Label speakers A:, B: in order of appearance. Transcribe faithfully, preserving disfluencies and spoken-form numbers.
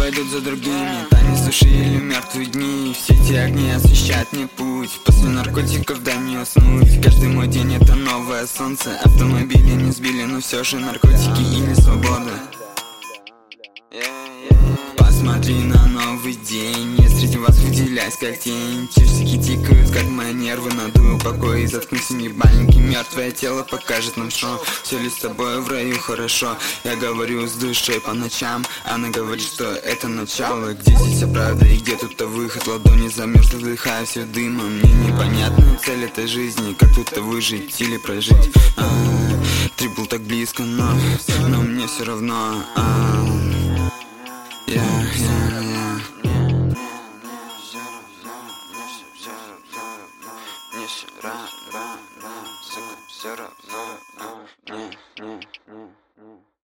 A: пойдут за другими. Танец души или мертвые дни. Все эти огни освещают мне путь. После наркотиков дай мне уснуть. Каждый мой день это новое солнце. Автомобили не сбили, но все же наркотики или свобода. Посмотри на новый день, я среди вас выделяюсь как тень. Часики тикают, как мои нервы, надую покой и заткнусь ебальники. Мертвое тело покажет нам шоу. Все ли с тобой в раю хорошо? Я говорю с душой по ночам. Она говорит, что это начало. Где здесь вся правда и где тут-то выход? Ладони замерзли, вдыхая все дымом. Мне непонятна цель этой жизни. Как тут-то выжить или прожить? а, Три был так близко, но, но мне все равно. а, Yeah, yeah, yeah. Мне все равно, сука, все равно.